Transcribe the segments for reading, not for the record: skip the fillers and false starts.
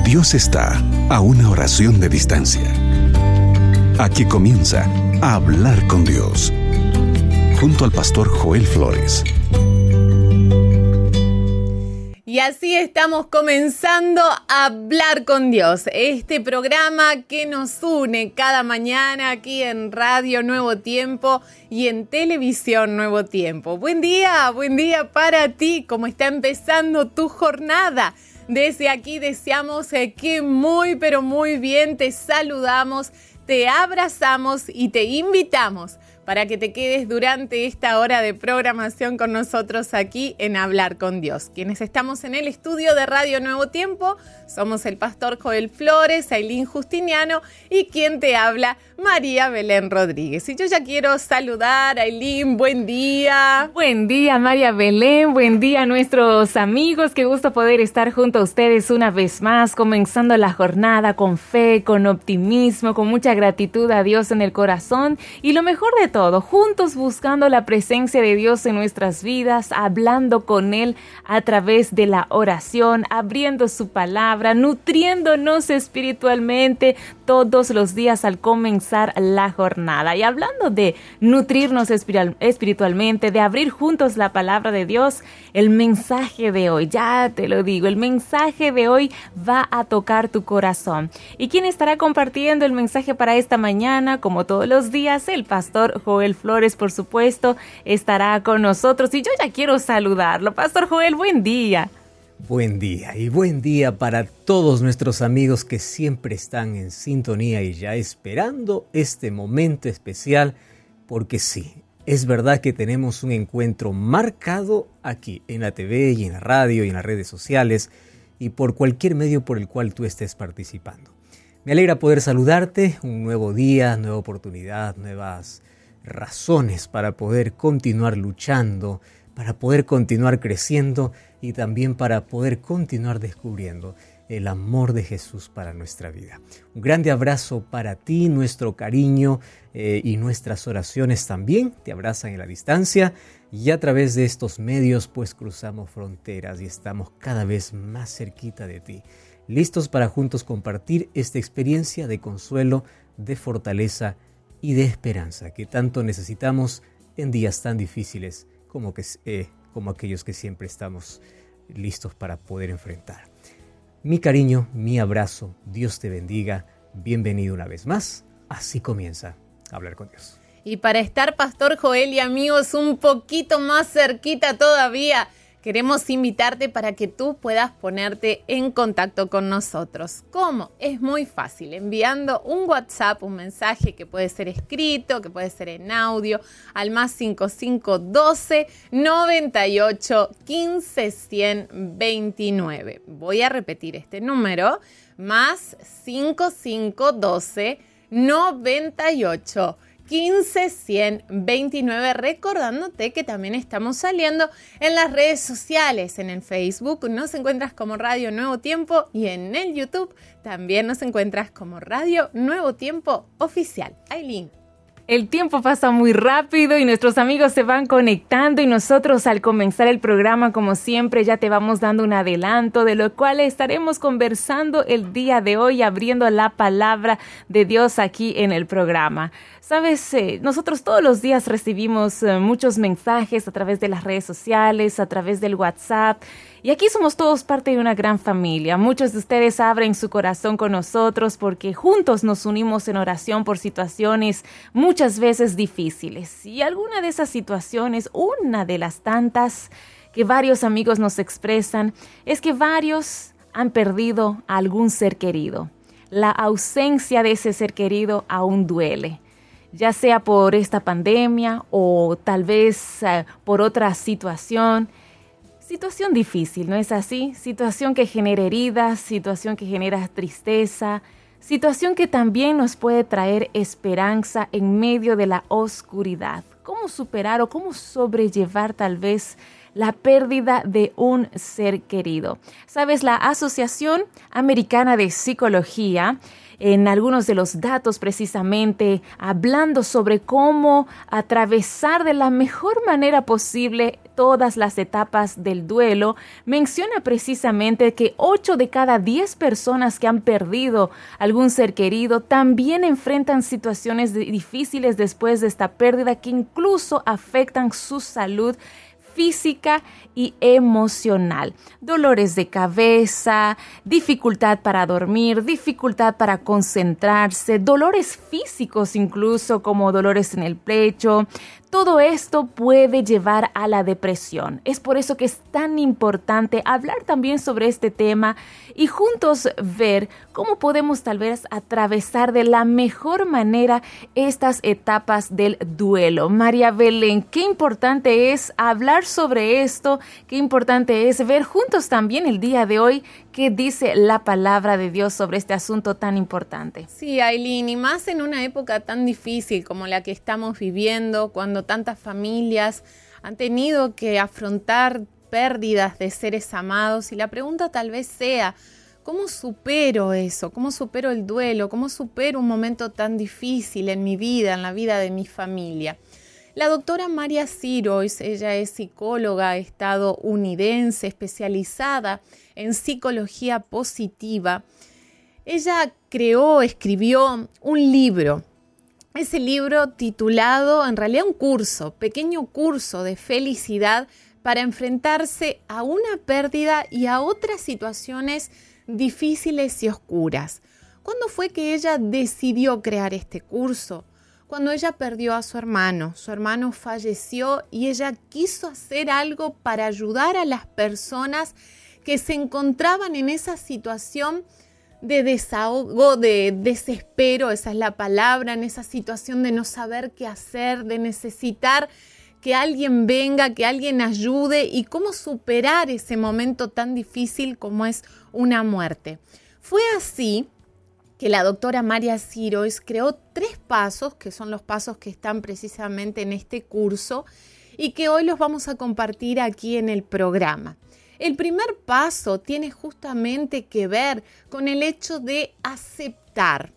Dios está a una oración de distancia. Aquí comienza a hablar con Dios, junto al pastor Joel Flores. Y así estamos comenzando a hablar con Dios, este programa que nos une cada mañana aquí en Radio Nuevo Tiempo y en Televisión Nuevo Tiempo. Buen día para ti, ¿cómo está empezando tu jornada? Desde aquí deseamos que muy bien te saludamos, te abrazamos y te invitamos para que te quedes durante esta hora de programación con nosotros aquí en Hablar con Dios. Quienes estamos en el estudio de Radio Nuevo Tiempo somos el pastor Joel Flores, Ailín Justiniano y quien te habla, María Belén Rodríguez. Y yo ya quiero saludar a Ailín, buen día. Buen día, María Belén, buen día a nuestros amigos. Qué gusto poder estar junto a ustedes una vez más, comenzando la jornada con fe, con optimismo, con mucha gratitud a Dios en el corazón y lo mejor de todo, juntos buscando la presencia de Dios en nuestras vidas, hablando con Él a través de la oración, abriendo su palabra, nutriéndonos espiritualmente todos los días al comenzar la jornada. Y hablando de nutrirnos espiritualmente, de abrir juntos la palabra de Dios, el mensaje de hoy, ya te lo digo, el mensaje de hoy va a tocar tu corazón. ¿Y quién estará compartiendo el mensaje para esta mañana? Como todos los días, el pastor Joel Flores, por supuesto, estará con nosotros y yo ya quiero saludarlo. Pastor Joel, buen día. Buen día y buen día para todos nuestros amigos que siempre están en sintonía y ya esperando este momento especial, porque sí, es verdad que tenemos un encuentro marcado aquí en la TV y en la radio y en las redes sociales y por cualquier medio por el cual tú estés participando. Me alegra poder saludarte, un nuevo día, nueva oportunidad, nuevas razones para poder continuar luchando, para poder continuar creciendo y también para poder continuar descubriendo el amor de Jesús para nuestra vida. Un grande abrazo para ti, nuestro cariño y nuestras oraciones también te abrazan en la distancia y a través de estos medios pues cruzamos fronteras y estamos cada vez más cerquita de ti, listos para juntos compartir esta experiencia de consuelo, de fortaleza y de esperanza que tanto necesitamos en días tan difíciles como aquellos que siempre estamos listos para poder enfrentar. Mi cariño, mi abrazo, Dios te bendiga, bienvenido una vez más, así comienza a hablar con Dios. Y para estar, Pastor Joel y amigos, un poquito más cerquita todavía, queremos invitarte para que tú puedas ponerte en contacto con nosotros. ¿Cómo? Es muy fácil, enviando un WhatsApp, un mensaje que puede ser escrito, que puede ser en audio, al más 5512 98 15 129. Voy a repetir este número, más 5512 98 15 129, recordándote que también estamos saliendo en las redes sociales. En el Facebook nos encuentras como Radio Nuevo Tiempo y en el YouTube también nos encuentras como Radio Nuevo Tiempo Oficial. Ailín. El tiempo pasa muy rápido y nuestros amigos se van conectando y nosotros al comenzar el programa, como siempre, ya te vamos dando un adelanto de lo cual estaremos conversando el día de hoy, abriendo la palabra de Dios aquí en el programa. Sabes, nosotros todos los días recibimos muchos mensajes a través de las redes sociales, a través del WhatsApp. Y aquí somos todos parte de una gran familia. Muchos de ustedes abren su corazón con nosotros porque juntos nos unimos en oración por situaciones muchas veces difíciles. Y alguna de esas situaciones, una de las tantas que varios amigos nos expresan, es que varios han perdido a algún ser querido. La ausencia de ese ser querido aún duele, ya sea por esta pandemia o tal vez por otra situación. Situación difícil, ¿no es así? Situación que genera heridas, situación que genera tristeza, situación que también nos puede traer esperanza en medio de la oscuridad. ¿Cómo superar o cómo sobrellevar tal vez la pérdida de un ser querido? Sabes, la Asociación Americana de Psicología, en algunos de los datos precisamente, hablando sobre cómo atravesar de la mejor manera posible todas las etapas del duelo, menciona precisamente que 8 de cada 10 personas que han perdido algún ser querido también enfrentan situaciones difíciles después de esta pérdida que incluso afectan su salud física y emocional. Dolores de cabeza, dificultad para dormir, dificultad para concentrarse, dolores físicos incluso como dolores en el pecho. Todo esto puede llevar a la depresión. Es por eso que es tan importante hablar también sobre este tema y juntos ver cómo podemos tal vez atravesar de la mejor manera estas etapas del duelo. María Belén, qué importante es hablar sobre esto, qué importante es ver juntos también el día de hoy qué dice la palabra de Dios sobre este asunto tan importante. Sí, Ailín, y más en una época tan difícil como la que estamos viviendo, cuando tantas familias han tenido que afrontar pérdidas de seres amados, y la pregunta tal vez sea, ¿cómo supero eso? ¿Cómo supero el duelo? ¿Cómo supero un momento tan difícil en mi vida, en la vida de mi familia? La doctora Maria Sirois, ella es psicóloga estadounidense especializada en psicología positiva. Ella escribió un libro. Ese libro titulado, en realidad un curso, pequeño curso de felicidad para enfrentarse a una pérdida y a otras situaciones difíciles y oscuras. ¿Cuándo fue que ella decidió crear este curso? Cuando ella perdió a su hermano falleció y ella quiso hacer algo para ayudar a las personas que se encontraban en esa situación de desahogo, de desespero, esa es la palabra, en esa situación de no saber qué hacer, de necesitar que alguien venga, que alguien ayude y cómo superar ese momento tan difícil como es una muerte. Fue así que la doctora Maria Sirois creó 3 pasos, que son los pasos que están precisamente en este curso y que hoy los vamos a compartir aquí en el programa. El primer paso tiene justamente que ver con el hecho de aceptar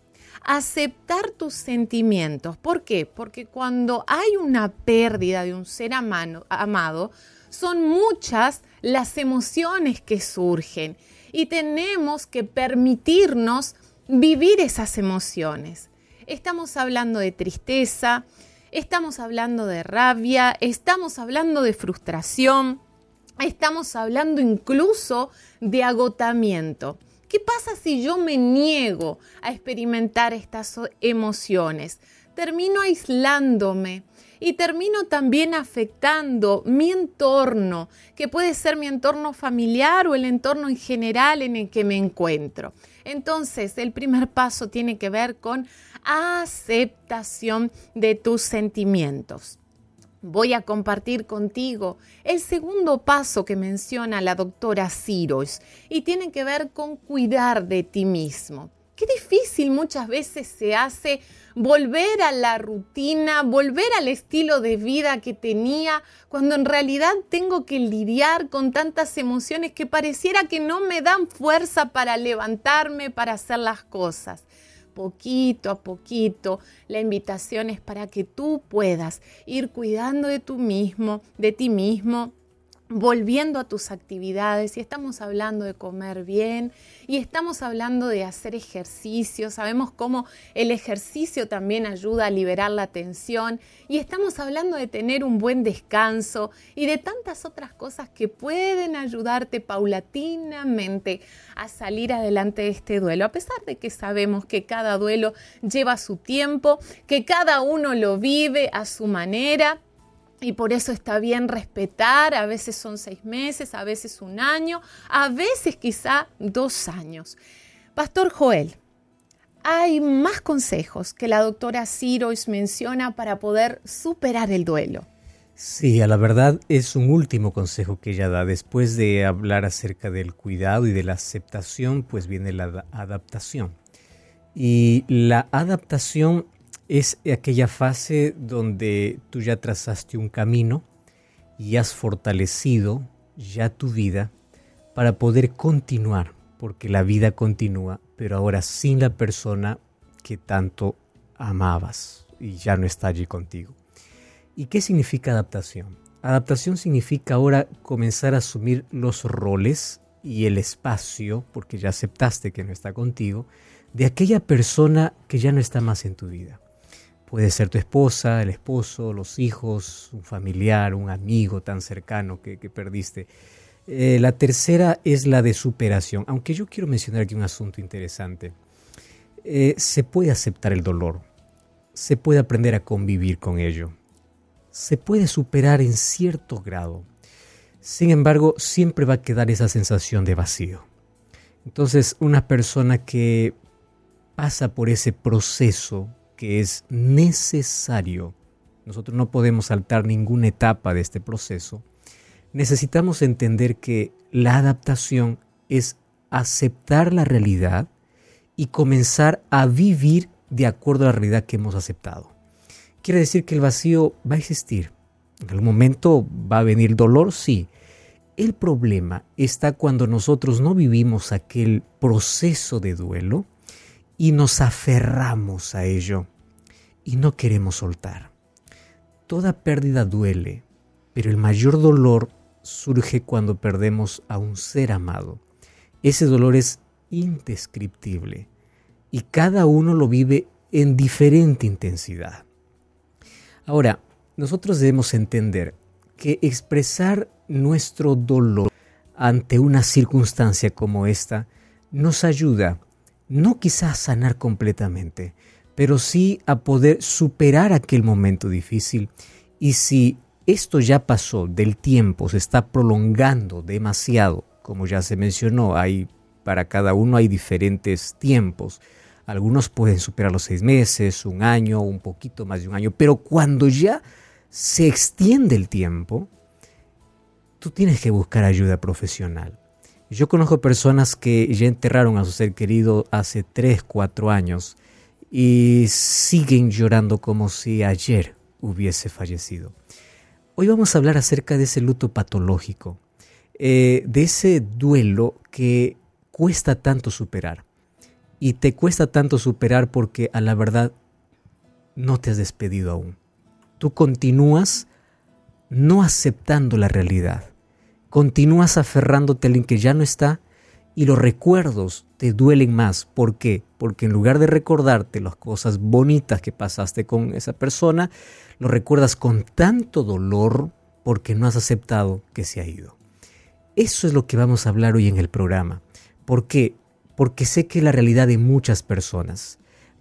tus sentimientos. ¿Por qué? Porque cuando hay una pérdida de un ser amado, son muchas las emociones que surgen y tenemos que permitirnos vivir esas emociones. Estamos hablando de tristeza, estamos hablando de rabia, estamos hablando de frustración, estamos hablando incluso de agotamiento. ¿Qué pasa si yo me niego a experimentar estas emociones? Termino aislándome y termino también afectando mi entorno, que puede ser mi entorno familiar o el entorno en general en el que me encuentro. Entonces, el primer paso tiene que ver con aceptación de tus sentimientos. Voy a compartir contigo el segundo paso que menciona la doctora Sirois y tiene que ver con cuidar de ti mismo. Qué difícil muchas veces se hace volver a la rutina, volver al estilo de vida que tenía, cuando en realidad tengo que lidiar con tantas emociones que pareciera que no me dan fuerza para levantarme, para hacer las cosas. Poquito a poquito, la invitación es para que tú puedas ir cuidando de ti mismo, volviendo a tus actividades, y estamos hablando de comer bien y estamos hablando de hacer ejercicio. Sabemos cómo el ejercicio también ayuda a liberar la tensión, y estamos hablando de tener un buen descanso y de tantas otras cosas que pueden ayudarte paulatinamente a salir adelante de este duelo, a pesar de que sabemos que cada duelo lleva su tiempo, que cada uno lo vive a su manera. Y por eso está bien respetar, a veces son 6 meses, a veces 1 año, a veces quizá 2 años. Pastor Joel, hay más consejos que la doctora Sirois menciona para poder superar el duelo. Sí, a la verdad es un último consejo que ella da. Después de hablar acerca del cuidado y de la aceptación, pues viene la adaptación. Y la adaptación es aquella fase donde tú ya trazaste un camino y has fortalecido ya tu vida para poder continuar, porque la vida continúa, pero ahora sin la persona que tanto amabas y ya no está allí contigo. ¿Y qué significa adaptación? Adaptación significa ahora comenzar a asumir los roles y el espacio, porque ya aceptaste que no está contigo, de aquella persona que ya no está más en tu vida. Puede ser tu esposa, el esposo, los hijos, un familiar, un amigo tan cercano que perdiste. La tercera es la de superación, aunque yo quiero mencionar aquí un asunto interesante. Se puede aceptar el dolor, se puede aprender a convivir con ello, se puede superar en cierto grado. Sin embargo, siempre va a quedar esa sensación de vacío. Entonces, una persona que pasa por ese proceso que es necesario, nosotros no podemos saltar ninguna etapa de este proceso, necesitamos entender que la adaptación es aceptar la realidad y comenzar a vivir de acuerdo a la realidad que hemos aceptado. Quiere decir que el vacío va a existir. En algún momento va a venir dolor, sí. El problema está cuando nosotros no vivimos aquel proceso de duelo y nos aferramos a ello y no queremos soltar. Toda pérdida duele, pero el mayor dolor surge cuando perdemos a un ser amado. Ese dolor es indescriptible y cada uno lo vive en diferente intensidad. Ahora, nosotros debemos entender que expresar nuestro dolor ante una circunstancia como esta nos ayuda, no quizás a sanar completamente, pero sí a poder superar aquel momento difícil. Y si esto ya pasó del tiempo, se está prolongando demasiado, como ya se mencionó, para cada uno hay diferentes tiempos. Algunos pueden superar los 6 meses, 1 año, un poquito más de 1 año, pero cuando ya se extiende el tiempo, tú tienes que buscar ayuda profesional. Yo conozco personas que ya enterraron a su ser querido hace 3, 4 años y siguen llorando como si ayer hubiese fallecido. Hoy vamos a hablar acerca de ese luto patológico, de ese duelo que cuesta tanto superar. Y te cuesta tanto superar porque a la verdad no te has despedido aún. Tú continúas no aceptando la realidad. Continúas aferrándote a alguien que ya no está y los recuerdos te duelen más. ¿Por qué? Porque en lugar de recordarte las cosas bonitas que pasaste con esa persona, lo recuerdas con tanto dolor porque no has aceptado que se ha ido. Eso es lo que vamos a hablar hoy en el programa. ¿Por qué? Porque sé que es la realidad de muchas personas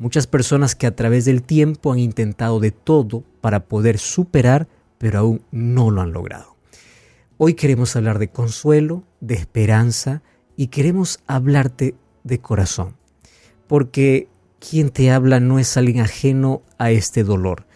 que a través del tiempo han intentado de todo para poder superar, pero aún no lo han logrado. Hoy queremos hablar de consuelo, de esperanza y queremos hablarte de corazón, porque quien te habla no es alguien ajeno a este dolor.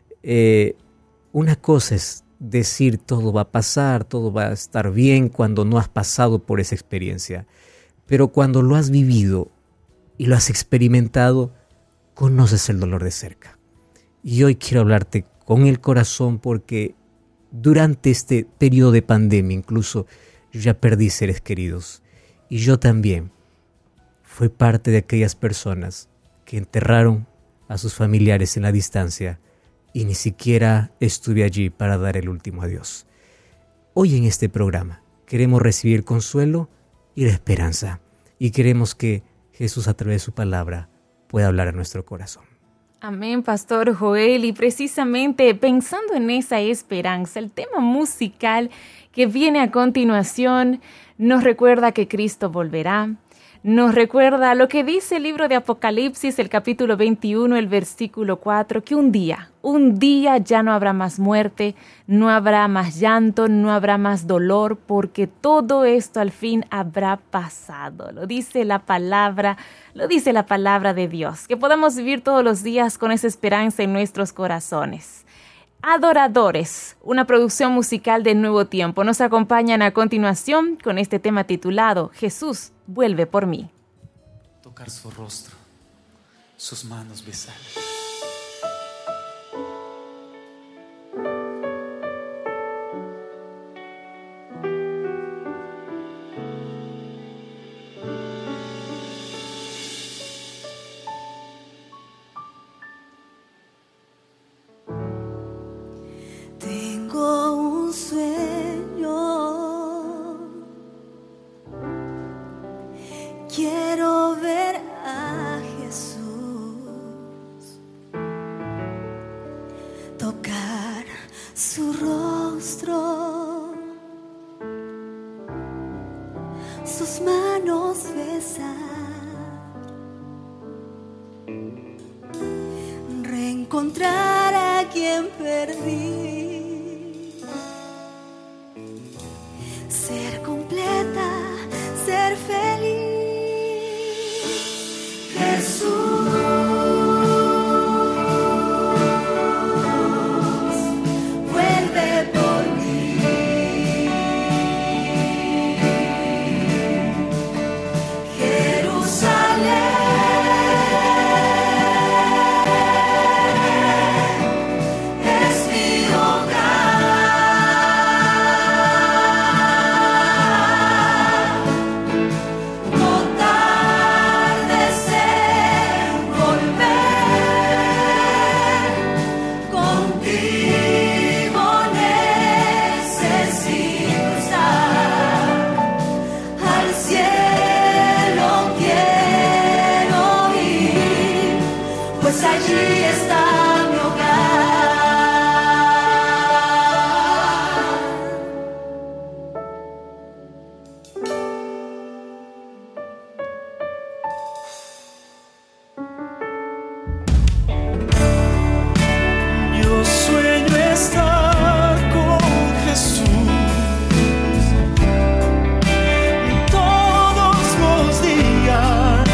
Una cosa es decir todo va a pasar, todo va a estar bien cuando no has pasado por esa experiencia. Pero cuando lo has vivido y lo has experimentado, conoces el dolor de cerca. Y hoy quiero hablarte con el corazón porque durante este periodo de pandemia incluso yo ya perdí seres queridos. Y yo también fui parte de aquellas personas que enterraron a sus familiares en la distancia y ni siquiera estuve allí para dar el último adiós. Hoy en este programa queremos recibir consuelo y la esperanza. Y queremos que Jesús a través de su palabra pueda hablar a nuestro corazón. Amén, Pastor Joel. Y precisamente pensando en esa esperanza, el tema musical que viene a continuación nos recuerda que Cristo volverá. Nos recuerda lo que dice el libro de Apocalipsis, el capítulo 21, el versículo 4, que un día ya no habrá más muerte, no habrá más llanto, no habrá más dolor, porque todo esto al fin habrá pasado. Lo dice la palabra de Dios, que podamos vivir todos los días con esa esperanza en nuestros corazones. Adoradores, una producción musical de Nuevo Tiempo, nos acompañan a continuación con este tema titulado Jesús vuelve por mí. Tocar su rostro, sus manos besar. Tengo un sueño quiero ver a Jesús, tocar su rostro, sus manos besar, reencontrar a quien perdí, ser completa, ser feliz. Jesús, vuelve por mí. Jerusalén, es mi hogar. No tardes en volver, contigo necesito estar. Al cielo quiero ir, pues allí está mi hogar. Yo sueño estar con Jesús todos los días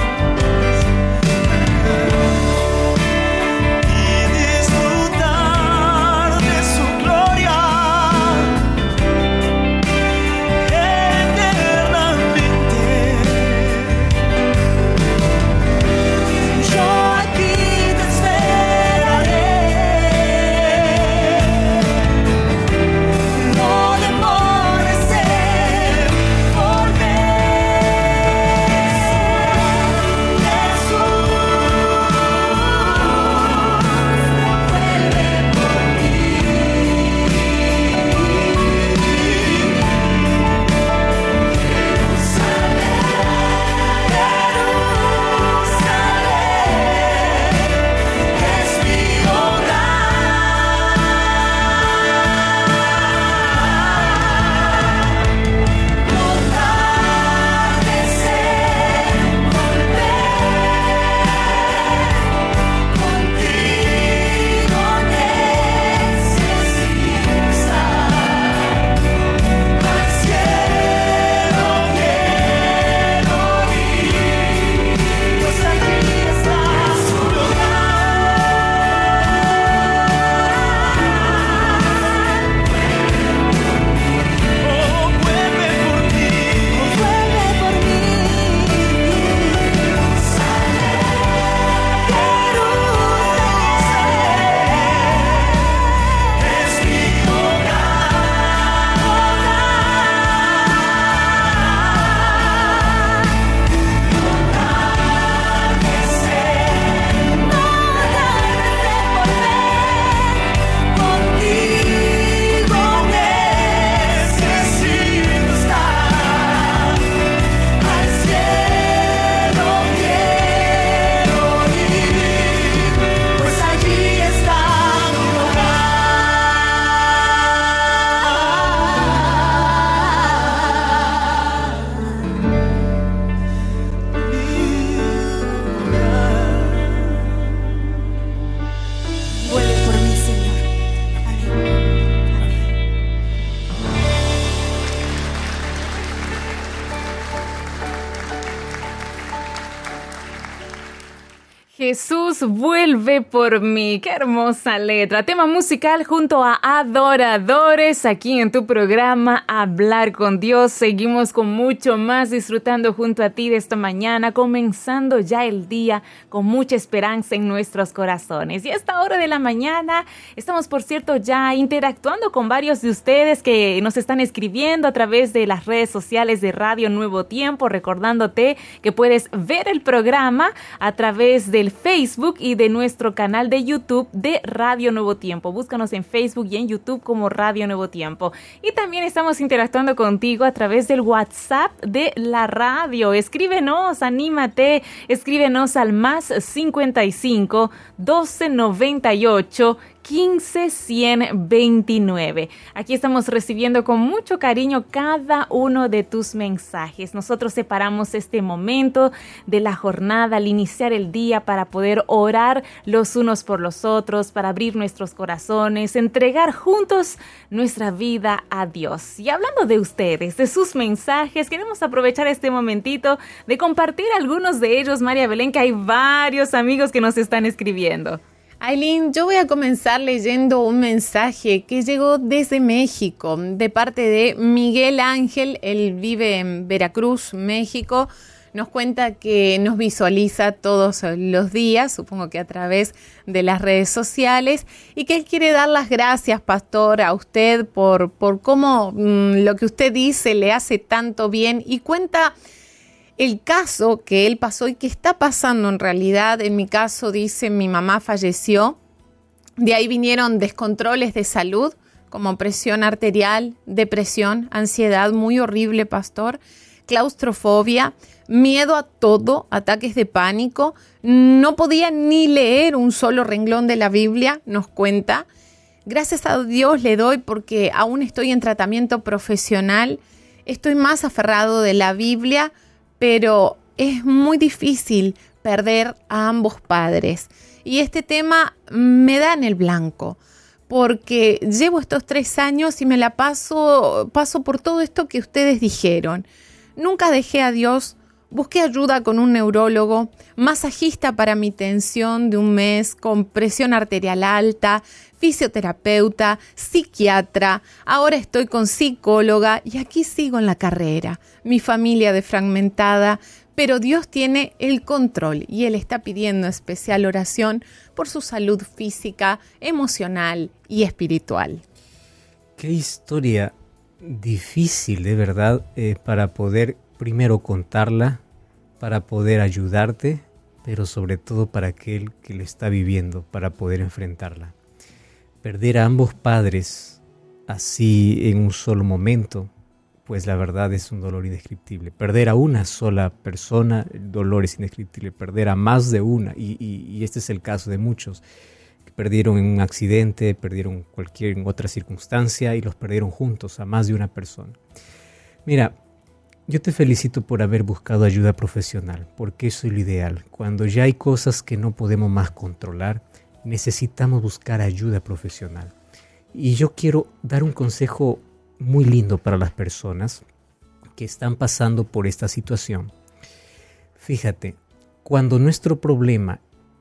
y disfrutar de su gloria eternamente. Yo aquí te esperaré, no demores en volver. Jesús, vuelve por mí. Jerusalén, es mi hogar. No tardes en volver, contigo necesito estar. Al cielo quiero ir, pues allí está su lugar. Oh, vuelve por ti, vuelve por mí. Jerusalén, es mi contigo necesito estar. Al cielo quiero ir, pues allí está mi hogar. Vuelve por mí, Señor. Amén. Jesús vuelve por mí. Qué hermosa letra. Tema musical junto a adoradores aquí en tu programa Hablar con Dios. Seguimos con mucho más disfrutando junto a ti de esta mañana, comenzando ya el día con mucha esperanza en nuestros corazones. Y a esta hora de la mañana estamos, por cierto, ya interactuando con varios de ustedes que nos están escribiendo a través de las redes sociales de Radio Nuevo Tiempo, recordándote que puedes ver el programa a través del Facebook y de nuestro canal de YouTube de Radio Nuevo Tiempo. Búscanos en Facebook y en YouTube como Radio Nuevo Tiempo. Y también estamos interactuando contigo a través del WhatsApp de la radio. Escríbenos, anímate, escríbenos al más 55 12 98 15 129. Aquí estamos recibiendo con mucho cariño cada uno de tus mensajes. Nosotros separamos este momento de la jornada al iniciar el día para poder orar los unos por los otros, para abrir nuestros corazones, entregar juntos nuestra vida a Dios. Y hablando de ustedes, de sus mensajes, queremos aprovechar este momentito de compartir algunos de ellos, María Belén, que hay varios amigos que nos están escribiendo. Aileen, yo voy a comenzar leyendo un mensaje que llegó desde México, de parte de Miguel Ángel. Él vive en Veracruz, México. Nos cuenta que nos visualiza todos los días, supongo que a través de las redes sociales, y que él quiere dar las gracias, pastor, a usted por cómo lo que usted dice le hace tanto bien, y cuenta el caso que él pasó y que está pasando en realidad. En mi caso, dice, mi mamá falleció. De ahí vinieron descontroles de salud, como presión arterial, depresión, ansiedad, muy horrible, pastor, claustrofobia, miedo a todo, ataques de pánico. No podía ni leer un solo renglón de la Biblia, nos cuenta. Gracias a Dios le doy porque aún estoy en tratamiento profesional. Estoy más aferrado de la Biblia, pero es muy difícil perder a ambos padres. Y este tema me da en el blanco, porque llevo estos 3 años y me la paso por todo esto que ustedes dijeron. Nunca dejé a Dios, busqué ayuda con un neurólogo, masajista para mi tensión de un mes, con presión arterial alta, fisioterapeuta, psiquiatra, ahora estoy con psicóloga y aquí sigo en la carrera. Mi familia defragmentada, pero Dios tiene el control y Él está pidiendo especial oración por su salud física, emocional y espiritual. Qué historia difícil, de verdad, para poder primero contarla, para poder ayudarte, pero sobre todo para aquel que lo está viviendo, para poder enfrentarla. Perder a ambos padres así en un solo momento, pues la verdad es un dolor indescriptible. Perder a una sola persona, el dolor es indescriptible. Perder a más de una, y este es el caso de muchos, que perdieron en un accidente, perdieron cualquier otra circunstancia y los perdieron juntos, a más de una persona. Mira, yo te felicito por haber buscado ayuda profesional, porque eso es lo ideal. Cuando ya hay cosas que no podemos más controlar, necesitamos buscar ayuda profesional. Y yo quiero dar un consejo muy lindo para las personas que están pasando por esta situación. Fíjate, cuando nuestro problema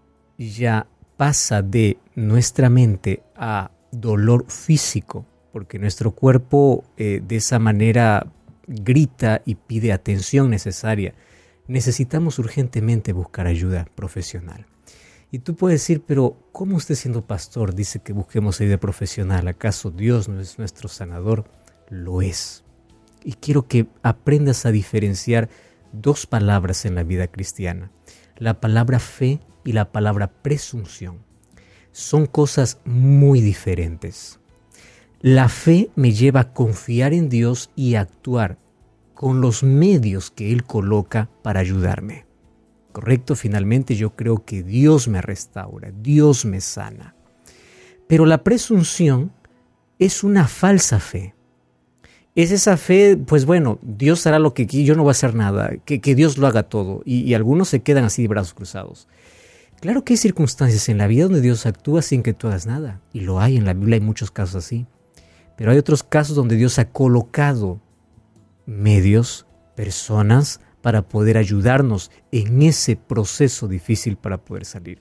ya pasa de nuestra mente a dolor físico, porque nuestro cuerpo de esa manera grita y pide atención necesaria, necesitamos urgentemente buscar ayuda profesional. Y tú puedes decir, pero ¿cómo usted siendo pastor dice que busquemos ayuda profesional? ¿Acaso Dios no es nuestro sanador? Lo es. Y quiero que aprendas a diferenciar 2 palabras en la vida cristiana. La palabra fe y la palabra presunción. Son cosas muy diferentes. La fe me lleva a confiar en Dios y a actuar con los medios que Él coloca para ayudarme. ¿Correcto? Finalmente yo creo que Dios me restaura, Dios me sana. Pero la presunción es una falsa fe. Es esa fe, pues bueno, Dios hará lo que quiera, yo no voy a hacer nada, que Dios lo haga todo. Y algunos se quedan así de brazos cruzados. Claro que hay circunstancias en la vida donde Dios actúa sin que tú hagas nada. Y lo hay, en la Biblia hay muchos casos así. Pero hay otros casos donde Dios ha colocado medios, personas, para poder ayudarnos en ese proceso difícil para poder salir.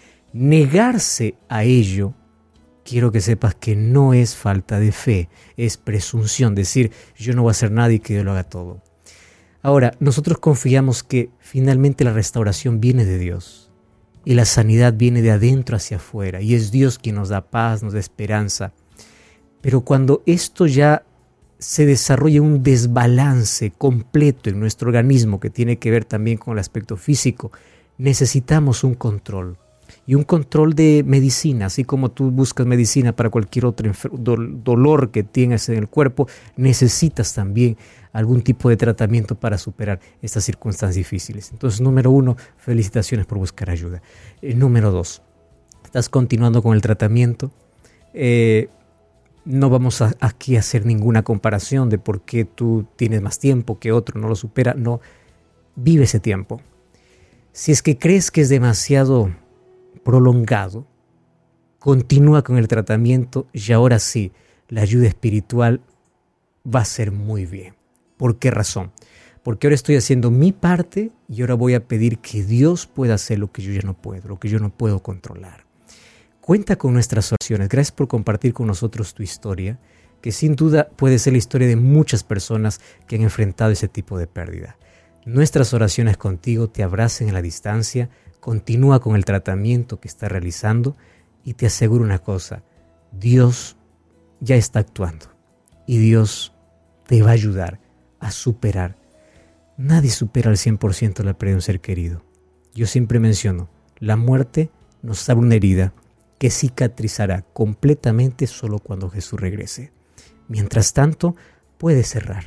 Negarse a ello, quiero que sepas que no es falta de fe, es presunción, decir yo no voy a hacer nada y que Dios lo haga todo. Ahora, nosotros confiamos que finalmente la restauración viene de Dios y la sanidad viene de adentro hacia afuera y es Dios quien nos da paz, nos da esperanza. Pero cuando esto ya se desarrolla un desbalance completo en nuestro organismo que tiene que ver también con el aspecto físico, necesitamos un control. Y un control de medicina, así como tú buscas medicina para cualquier otro dolor que tengas en el cuerpo, necesitas también algún tipo de tratamiento para superar estas circunstancias difíciles. Entonces, número 1, felicitaciones por buscar ayuda. Número 2, estás continuando con el tratamiento. No vamos aquí a hacer ninguna comparación de por qué tú tienes más tiempo que otro no lo supera. No, vive ese tiempo. Si es que crees que es demasiado prolongado, continúa con el tratamiento y ahora sí, la ayuda espiritual va a ser muy bien. ¿Por qué razón? Porque ahora estoy haciendo mi parte y ahora voy a pedir que Dios pueda hacer lo que yo ya no puedo, lo que yo no puedo controlar. Cuenta con nuestras oraciones. Gracias por compartir con nosotros tu historia, que sin duda puede ser la historia de muchas personas que han enfrentado ese tipo de pérdida. Nuestras oraciones contigo te abracen a la distancia. Continúa con el tratamiento que está realizando y te aseguro una cosa, Dios ya está actuando y Dios te va a ayudar a superar. Nadie supera al 100% la pérdida de un ser querido. Yo siempre menciono, la muerte nos abre una herida que cicatrizará completamente solo cuando Jesús regrese. Mientras tanto, puede cerrar.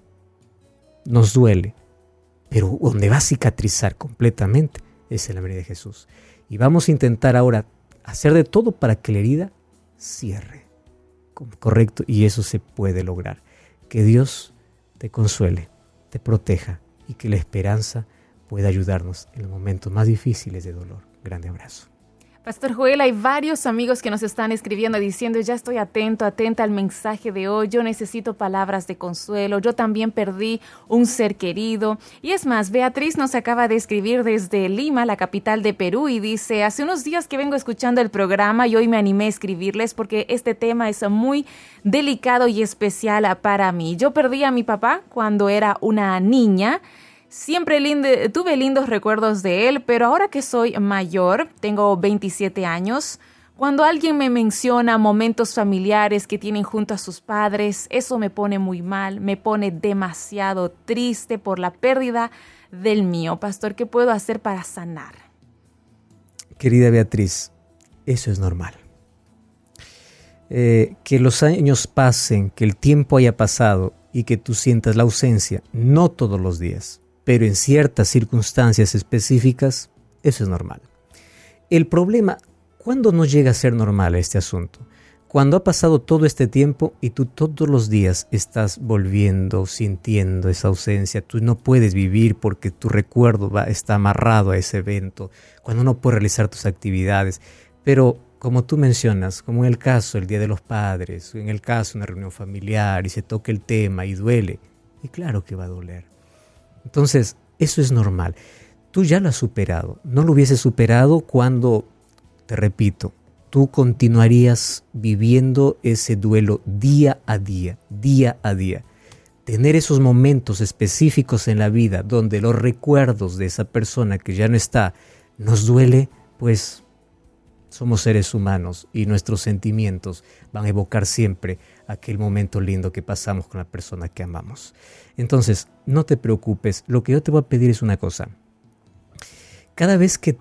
Nos duele, pero donde va a cicatrizar completamente es en la venida de Jesús. Y vamos a intentar ahora hacer de todo para que la herida cierre. Correcto, y eso se puede lograr. Que Dios te consuele, te proteja y que la esperanza pueda ayudarnos en los momentos más difíciles de dolor. Grande abrazo. Pastor Joel, hay varios amigos que nos están escribiendo diciendo, ya estoy atenta al mensaje de hoy, yo necesito palabras de consuelo, yo también perdí un ser querido. Y es más, Beatriz nos acaba de escribir desde Lima, la capital de Perú, y dice, hace unos días que vengo escuchando el programa y hoy me animé a escribirles porque este tema es muy delicado y especial para mí. Yo perdí a mi papá cuando era una niña. Siempre tuve lindos recuerdos de él, pero ahora que soy mayor, tengo 27 años, cuando alguien me menciona momentos familiares que tienen junto a sus padres, eso me pone muy mal, me pone demasiado triste por la pérdida del mío. Pastor, ¿qué puedo hacer para sanar? Querida Beatriz, eso es normal. Que los años pasen, que el tiempo haya pasado y que tú sientas la ausencia, no todos los días, pero en ciertas circunstancias específicas, eso es normal. El problema, ¿cuándo no llega a ser normal este asunto? Cuando ha pasado todo este tiempo y tú todos los días estás volviendo, sintiendo esa ausencia, tú no puedes vivir porque tu recuerdo está amarrado a ese evento, cuando no puedes realizar tus actividades. Pero como tú mencionas, como en el caso del Día de los Padres, en el caso de una reunión familiar y se toca el tema y duele, y claro que va a doler. Entonces, eso es normal. Tú ya lo has superado. No lo hubieses superado cuando, te repito, tú continuarías viviendo ese duelo día a día, día a día. Tener esos momentos específicos en la vida donde los recuerdos de esa persona que ya no está nos duele, pues somos seres humanos y nuestros sentimientos van a evocar siempre aquel momento lindo que pasamos con la persona que amamos. Entonces, no te preocupes. Lo que yo te voy a pedir es una cosa. Cada vez que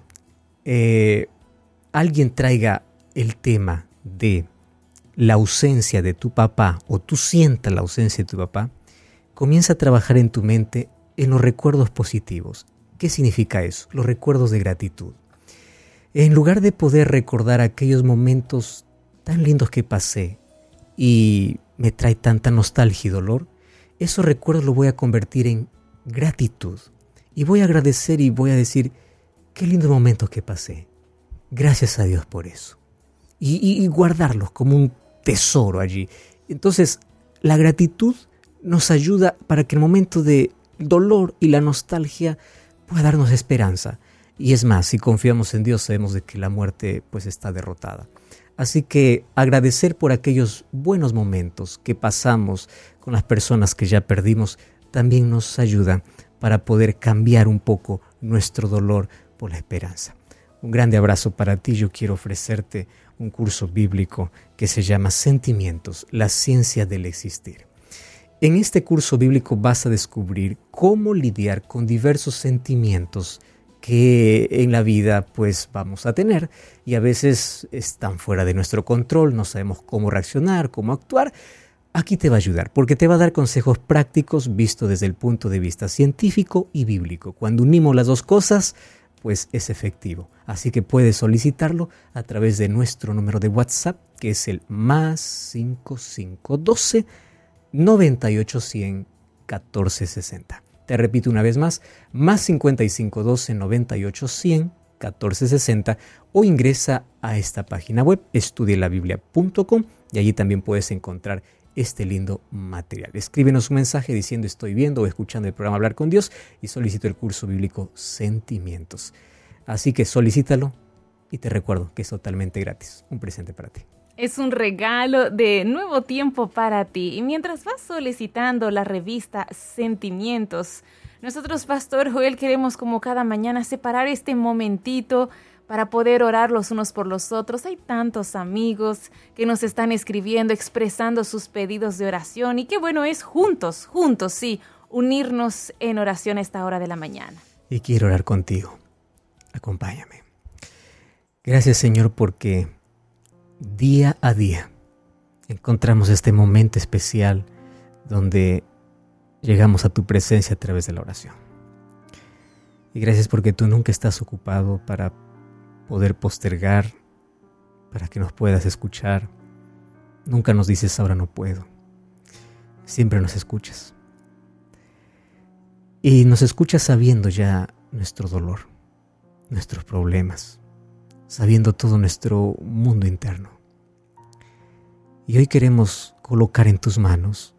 alguien traiga el tema de la ausencia de tu papá o tú sientas la ausencia de tu papá, comienza a trabajar en tu mente en los recuerdos positivos. ¿Qué significa eso? Los recuerdos de gratitud. En lugar de poder recordar aquellos momentos tan lindos que pasé y me trae tanta nostalgia y dolor, esos recuerdos los voy a convertir en gratitud. Y voy a agradecer y voy a decir, qué lindo momento que pasé. Gracias a Dios por eso. Y guardarlos como un tesoro allí. Entonces, la gratitud nos ayuda para que el momento de dolor y la nostalgia pueda darnos esperanza. Y es más, si confiamos en Dios, sabemos de que la muerte pues está derrotada. Así que agradecer por aquellos buenos momentos que pasamos con las personas que ya perdimos también nos ayuda para poder cambiar un poco nuestro dolor por la esperanza. Un grande abrazo para ti. Yo quiero ofrecerte un curso bíblico que se llama Sentimientos, la ciencia del existir. En este curso bíblico vas a descubrir cómo lidiar con diversos sentimientos que en la vida pues vamos a tener y a veces están fuera de nuestro control, no sabemos cómo reaccionar, cómo actuar. Aquí te va a ayudar porque te va a dar consejos prácticos visto desde el punto de vista científico y bíblico. Cuando unimos las dos cosas, pues es efectivo. Así que puedes solicitarlo a través de nuestro número de WhatsApp, que es el +5512 9810 1460. Te repito una vez más, +5512 9810 1460, o ingresa a esta página web, estudielabiblia.com, y allí también puedes encontrar este lindo material. Escríbenos un mensaje diciendo estoy viendo o escuchando el programa Hablar con Dios y solicito el curso bíblico Sentimientos. Así que solicítalo y te recuerdo que es totalmente gratis. Un presente para ti. Es un regalo de Nuevo Tiempo para ti. Y mientras vas solicitando la revista Sentimientos, nosotros, Pastor Joel, queremos como cada mañana separar este momentito para poder orar los unos por los otros. Hay tantos amigos que nos están escribiendo, expresando sus pedidos de oración. Y qué bueno es juntos, sí, unirnos en oración a esta hora de la mañana. Y quiero orar contigo. Acompáñame. Gracias, Señor, porque día a día encontramos este momento especial donde llegamos a tu presencia a través de la oración. Y gracias porque tú nunca estás ocupado para poder postergar, para que nos puedas escuchar. Nunca nos dices ahora no puedo. Siempre nos escuchas. Y nos escuchas sabiendo ya nuestro dolor, nuestros problemas, sabiendo todo nuestro mundo interno. Y hoy queremos colocar en tus manos,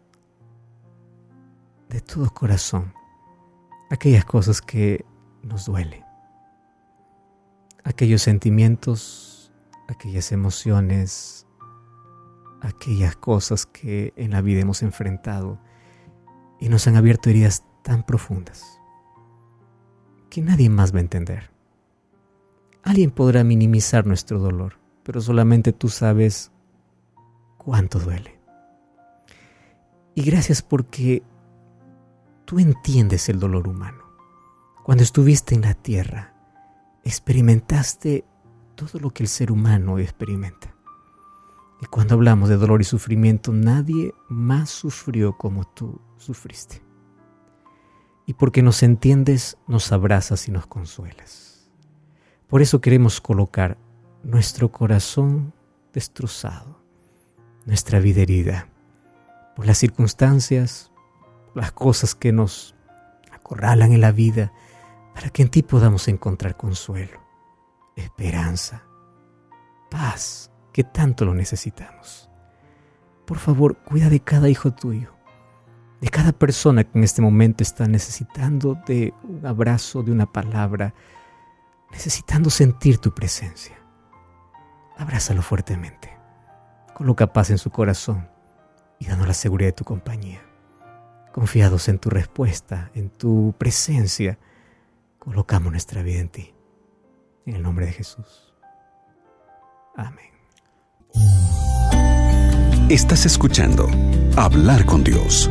de todo corazón, aquellas cosas que nos duelen, aquellos sentimientos, aquellas emociones, aquellas cosas que en la vida hemos enfrentado y nos han abierto heridas tan profundas que nadie más va a entender. Alguien podrá minimizar nuestro dolor, pero solamente tú sabes cuánto duele. Y gracias porque tú entiendes el dolor humano. Cuando estuviste en la tierra, experimentaste todo lo que el ser humano experimenta. Y cuando hablamos de dolor y sufrimiento, nadie más sufrió como tú sufriste. Y porque nos entiendes, nos abrazas y nos consuelas. Por eso queremos colocar nuestro corazón destrozado, nuestra vida herida, por las circunstancias, por las cosas que nos acorralan en la vida, para que en ti podamos encontrar consuelo, esperanza, paz, que tanto lo necesitamos. Por favor, cuida de cada hijo tuyo, de cada persona que en este momento está necesitando de un abrazo, de una palabra, necesitando sentir tu presencia. Abrázalo fuertemente, coloca paz en su corazón y danos la seguridad de tu compañía. Confiados en tu respuesta, en tu presencia, colocamos nuestra vida en ti. En el nombre de Jesús. Amén. Estás escuchando Hablar con Dios.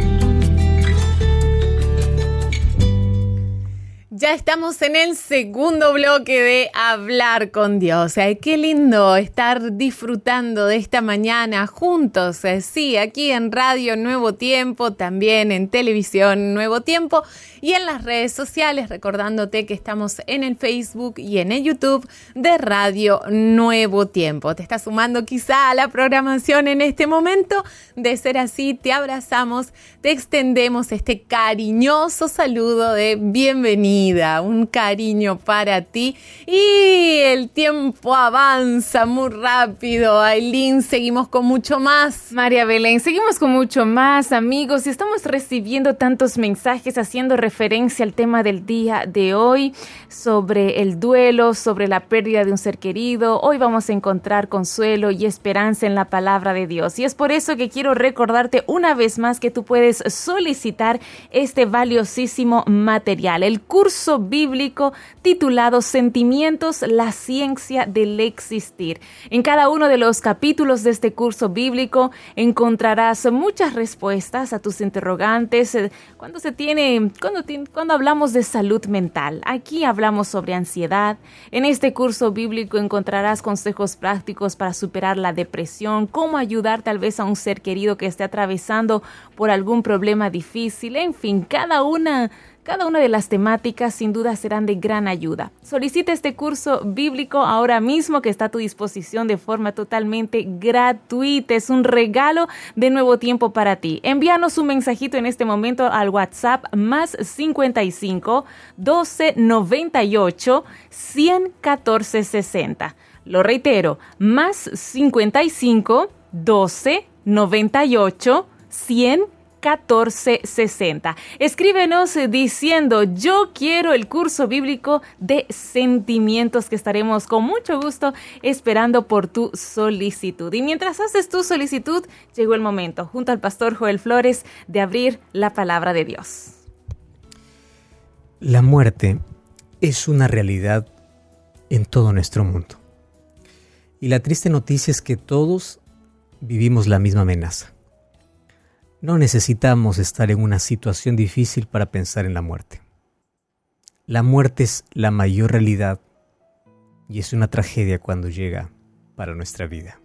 Ya estamos en el segundo bloque de Hablar con Dios. Ay, qué lindo estar disfrutando de esta mañana juntos. Sí, aquí en Radio Nuevo Tiempo, también en televisión Nuevo Tiempo y en las redes sociales, recordándote que estamos en el Facebook y en el YouTube de Radio Nuevo Tiempo. ¿Te estás sumando quizá a la programación en este momento? De ser así, te abrazamos, te extendemos este cariñoso saludo de bienvenida. Un cariño para ti. Y el tiempo avanza muy rápido. Ailín, seguimos con mucho más. María Belén, seguimos con mucho más, amigos. Y estamos recibiendo tantos mensajes haciendo referencia al tema del día de hoy, sobre el duelo, sobre la pérdida de un ser querido. Hoy vamos a encontrar consuelo y esperanza en la palabra de Dios. Y es por eso que quiero recordarte una vez más que tú puedes solicitar este valiosísimo material, el curso bíblico titulado Sentimientos, la ciencia del existir. En cada uno de los capítulos de este curso bíblico encontrarás muchas respuestas a tus interrogantes. Cuando cuando hablamos de salud mental. Aquí hablamos sobre ansiedad. En este curso bíblico encontrarás consejos prácticos para superar la depresión, cómo ayudar tal vez a un ser querido que esté atravesando por algún problema difícil. En fin, cada una de las temáticas sin duda serán de gran ayuda. Solicita este curso bíblico ahora mismo, que está a tu disposición de forma totalmente gratuita. Es un regalo de Nuevo Tiempo para ti. Envíanos un mensajito en este momento al WhatsApp más 55 12 98 100 14 60. Lo reitero, más 55 12 98 100 1460. Escríbenos diciendo: yo quiero el curso bíblico de sentimientos, que estaremos con mucho gusto esperando por tu solicitud. Y mientras haces tu solicitud, llegó el momento, junto al pastor Joel Flores, de abrir la palabra de Dios. La muerte es una realidad en todo nuestro mundo. Y la triste noticia es que todos vivimos la misma amenaza. No necesitamos estar en una situación difícil para pensar en la muerte. La muerte es la mayor realidad y es una tragedia cuando llega para nuestra vida.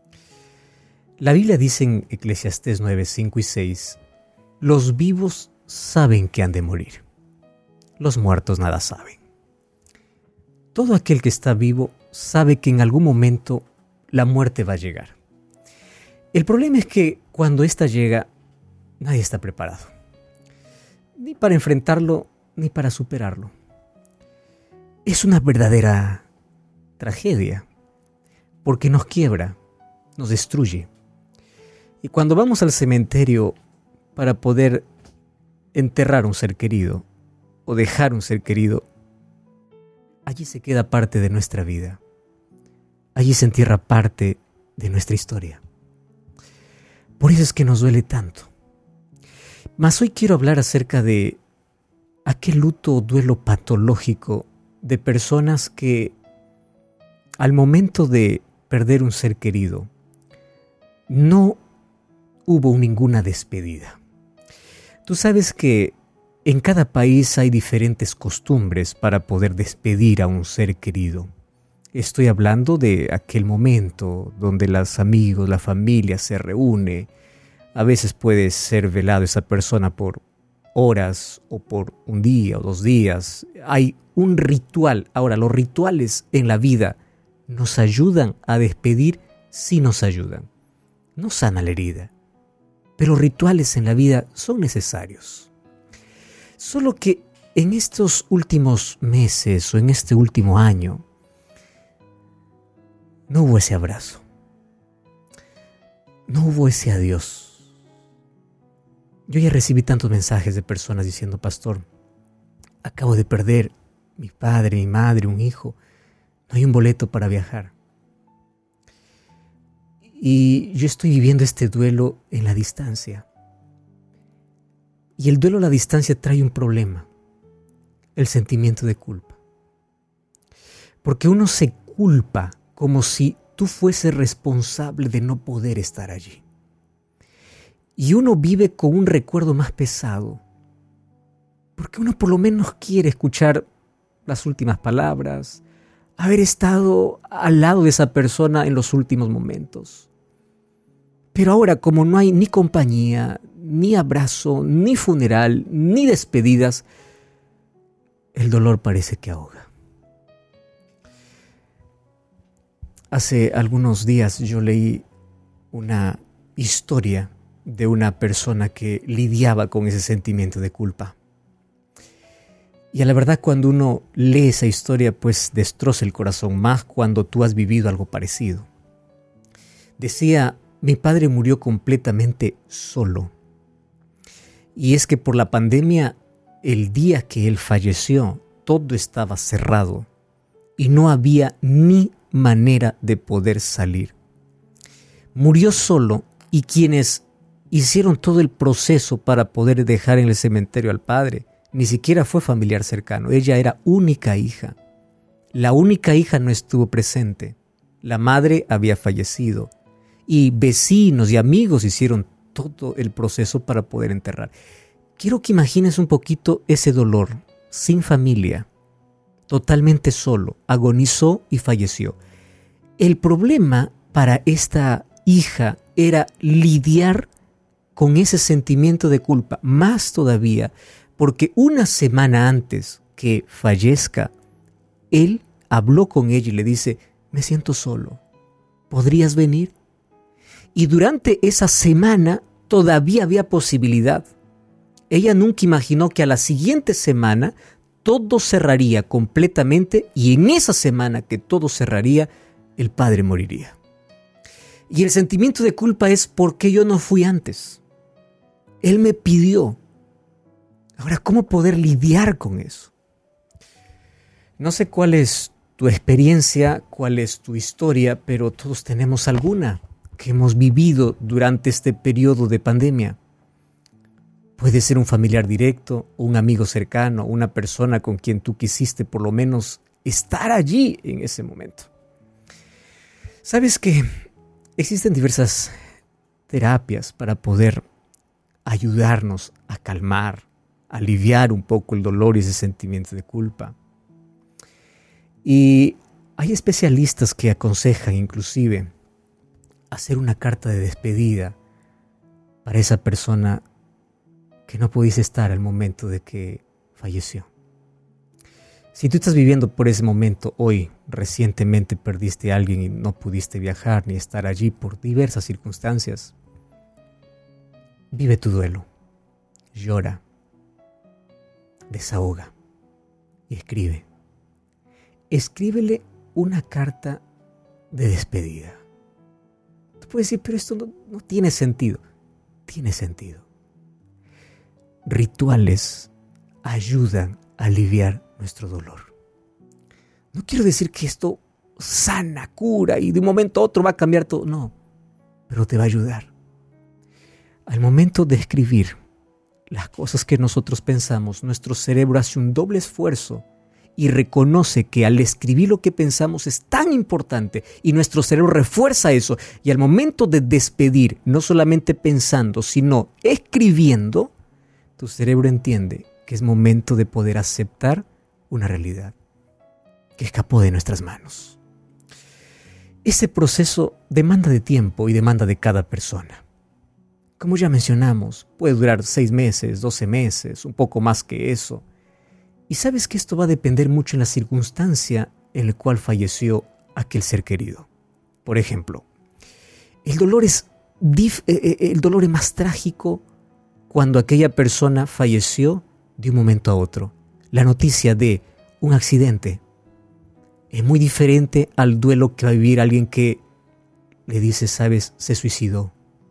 La Biblia dice en Eclesiastés 9, 5 y 6, los vivos saben que han de morir, los muertos nada saben. Todo aquel que está vivo sabe que en algún momento la muerte va a llegar. El problema es que cuando ésta llega, nadie está preparado, ni para enfrentarlo, ni para superarlo. Es una verdadera tragedia, porque nos quiebra, nos destruye. Y cuando vamos al cementerio para poder enterrar un ser querido, o dejar un ser querido, allí se queda parte de nuestra vida. Allí se entierra parte de nuestra historia. Por eso es que nos duele tanto. Mas hoy quiero hablar acerca de aquel luto o duelo patológico de personas que al momento de perder un ser querido no hubo ninguna despedida. Tú sabes que en cada país hay diferentes costumbres para poder despedir a un ser querido. Estoy hablando de aquel momento donde los amigos, la familia se reúne. A veces puede ser velado esa persona por horas o por un día o 2 días. Hay un ritual. Ahora, los rituales en la vida nos ayudan a despedir, sí nos ayudan. No sana la herida, pero rituales en la vida son necesarios. Solo que en estos últimos meses o en este último año no hubo ese abrazo. No hubo ese adiós. Yo ya recibí tantos mensajes de personas diciendo: pastor, acabo de perder mi padre, mi madre, un hijo. No hay un boleto para viajar. Y yo estoy viviendo este duelo en la distancia. Y el duelo a la distancia trae un problema: el sentimiento de culpa. Porque uno se culpa como si tú fueses responsable de no poder estar allí. Y uno vive con un recuerdo más pesado, porque uno por lo menos quiere escuchar las últimas palabras, haber estado al lado de esa persona en los últimos momentos. Pero ahora, como no hay ni compañía, ni abrazo, ni funeral, ni despedidas, el dolor parece que ahoga. Hace algunos días yo leí una historia de una persona que lidiaba con ese sentimiento de culpa. Y a la verdad, cuando uno lee esa historia, pues destroza el corazón, más cuando tú has vivido algo parecido. Decía: mi padre murió completamente solo. Y es que por la pandemia, el día que él falleció, todo estaba cerrado y no había ni manera de poder salir. Murió solo, y quienes hicieron todo el proceso para poder dejar en el cementerio al padre, ni siquiera fue familiar cercano. Ella era única hija. La única hija no estuvo presente. La madre había fallecido. Y vecinos y amigos hicieron todo el proceso para poder enterrar. quiero que imagines un poquito ese dolor, sin familia, totalmente solo, agonizó y falleció. El problema para esta hija era lidiar con ese sentimiento de culpa, más todavía, porque una semana antes que fallezca, él habló con ella y le dice: me siento solo, ¿podrías venir? Y durante esa semana todavía había posibilidad. Ella nunca imaginó que a la siguiente semana todo cerraría completamente, y en esa semana que todo cerraría, el padre moriría. Y el sentimiento de culpa es: ¿por qué yo no fui antes? Él me pidió. Ahora, ¿cómo poder lidiar con eso? No sé cuál es tu experiencia, cuál es tu historia, pero todos tenemos alguna que hemos vivido durante este periodo de pandemia. Puede ser un familiar directo, un amigo cercano, una persona con quien tú quisiste por lo menos estar allí en ese momento. ¿Sabes que existen diversas terapias para poder ayudarnos a calmar, aliviar un poco el dolor y ese sentimiento de culpa? Y hay especialistas que aconsejan inclusive hacer una carta de despedida para esa persona que no pudiste estar al momento de que falleció. Si tú estás viviendo por ese momento hoy, recientemente perdiste a alguien y no pudiste viajar ni estar allí por diversas circunstancias, vive tu duelo, llora, desahoga y escribe. Escríbele una carta de despedida. Tú puedes decir: pero esto no tiene sentido. Tiene sentido. Rituales ayudan a aliviar nuestro dolor. No quiero decir que esto sana, cura y de un momento a otro va a cambiar todo. No, pero te va a ayudar. Al momento de escribir las cosas que nosotros pensamos, nuestro cerebro hace un doble esfuerzo y reconoce que al escribir lo que pensamos es tan importante, y nuestro cerebro refuerza eso, y al momento de despedir, no solamente pensando, sino escribiendo, tu cerebro entiende que es momento de poder aceptar una realidad que escapó de nuestras manos. Ese proceso demanda de tiempo y demanda de cada persona. Como ya mencionamos, puede durar 6 meses, 12 meses, un poco más que eso. Y sabes que esto va a depender mucho en la circunstancia en la cual falleció aquel ser querido. Por ejemplo, el dolor es más trágico cuando aquella persona falleció de un momento a otro. La noticia de un accidente es muy diferente al duelo que va a vivir alguien que le dice: sabes, se suicidó.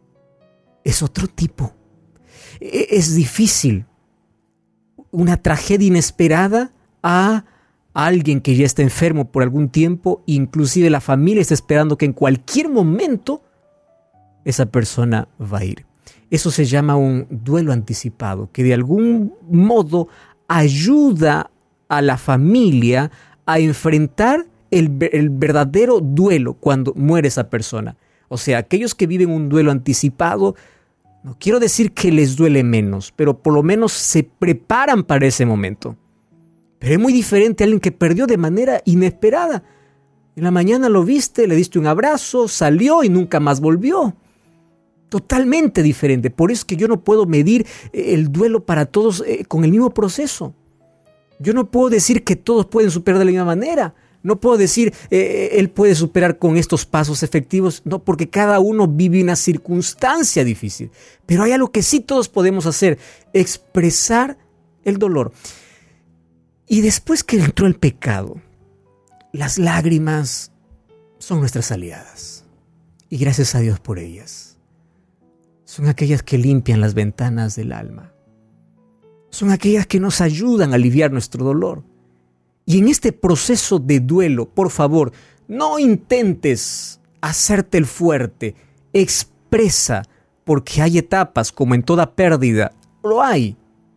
Es otro tipo. Es difícil. Una tragedia inesperada a alguien que ya está enfermo por algún tiempo, inclusive la familia está esperando que en cualquier momento esa persona va a ir. Eso se llama un duelo anticipado, que de algún modo ayuda a la familia a enfrentar el verdadero duelo cuando muere esa persona. O sea, aquellos que viven un duelo anticipado, no quiero decir que les duele menos, pero por lo menos se preparan para ese momento. Pero es muy diferente a alguien que perdió de manera inesperada. En la mañana lo viste, le diste un abrazo, salió y nunca más volvió. Totalmente diferente. Por eso es que yo no puedo medir el duelo para todos con el mismo proceso. Yo no puedo decir que todos pueden superar de la misma manera. No puedo decir, él puede superar con estos pasos efectivos. No, porque cada uno vive una circunstancia difícil. Pero hay algo que sí todos podemos hacer: expresar el dolor. Y después que entró el pecado, las lágrimas son nuestras aliadas. Y gracias a Dios por ellas. Son aquellas que limpian las ventanas del alma. Son aquellas que nos ayudan a aliviar nuestro dolor. Y en este proceso de duelo, por favor, no intentes hacerte el fuerte. Expresa, porque hay etapas, como en toda pérdida, lo hay.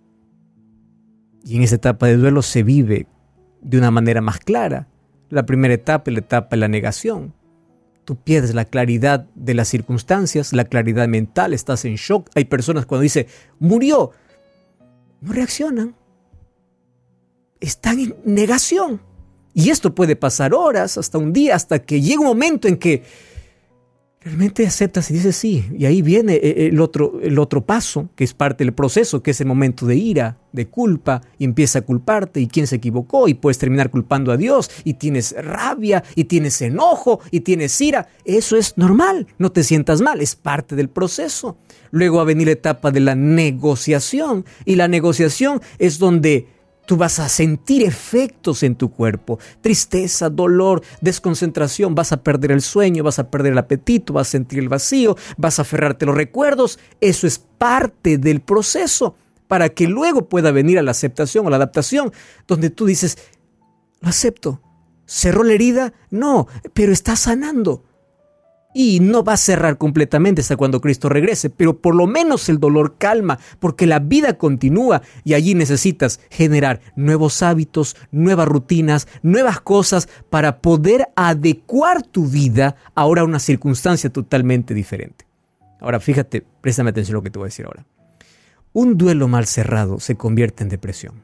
Y en esa etapa de duelo se vive de una manera más clara. La primera etapa es la etapa de la negación. Tú pierdes la claridad de las circunstancias, la claridad mental, estás en shock. Hay personas cuando dicen, murió. no reaccionan. Están en negación. Y esto puede pasar horas, hasta un día, hasta que llega un momento en que realmente aceptas y dices sí. Y ahí viene el otro paso, que es parte del proceso, que es el momento de ira, de culpa, y empieza a culparte, y quién se equivocó, y puedes terminar culpando a Dios, y tienes rabia, y tienes enojo, y tienes ira. Eso es normal, no te sientas mal, es parte del proceso. Luego va a venir la etapa de la negociación, y la negociación es donde tú vas a sentir efectos en tu cuerpo, tristeza, dolor, desconcentración, vas a perder el sueño, vas a perder el apetito, vas a sentir el vacío, vas a aferrarte a los recuerdos. Eso es parte del proceso para que luego pueda venir a la aceptación o la adaptación, donde tú dices, lo acepto. ¿Cerró la herida? No, pero está sanando. Y no va a cerrar completamente hasta cuando Cristo regrese, pero por lo menos el dolor calma, porque la vida continúa y allí necesitas generar nuevos hábitos, nuevas rutinas, nuevas cosas para poder adecuar tu vida ahora a una circunstancia totalmente diferente. Ahora fíjate, préstame atención a lo que te voy a decir ahora. Un duelo mal cerrado se convierte en depresión.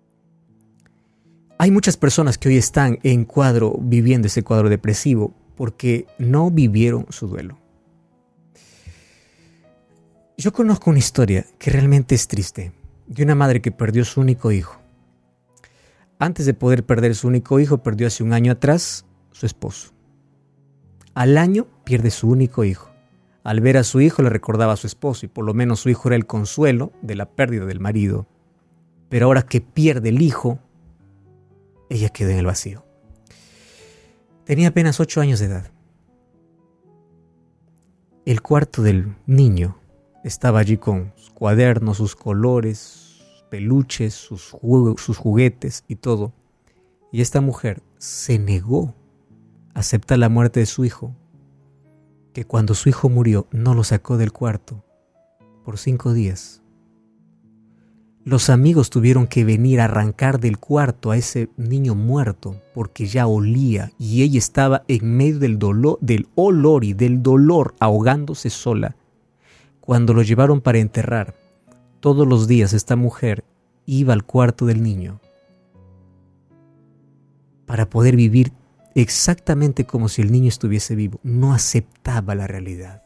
Hay muchas personas que hoy están viviendo ese cuadro depresivo, porque no vivieron su duelo. Yo conozco una historia que realmente es triste, de una madre que perdió su único hijo. Antes de poder perder su único hijo, perdió hace un año atrás su esposo. Al año pierde su único hijo. Al ver a su hijo le recordaba a su esposo, y por lo menos su hijo era el consuelo de la pérdida del marido. Pero ahora que pierde el hijo, ella quedó en el vacío. Tenía apenas 8 años de edad. El cuarto del niño estaba allí con sus cuadernos, sus colores, peluches, sus juguetes y todo. Y esta mujer se negó a aceptar la muerte de su hijo, que cuando su hijo murió no lo sacó del cuarto por 5 días. Los amigos tuvieron que venir a arrancar del cuarto a ese niño muerto porque ya olía, y ella estaba en medio del olor y del dolor, ahogándose sola. Cuando lo llevaron para enterrar, todos los días esta mujer iba al cuarto del niño para poder vivir exactamente como si el niño estuviese vivo. No aceptaba la realidad.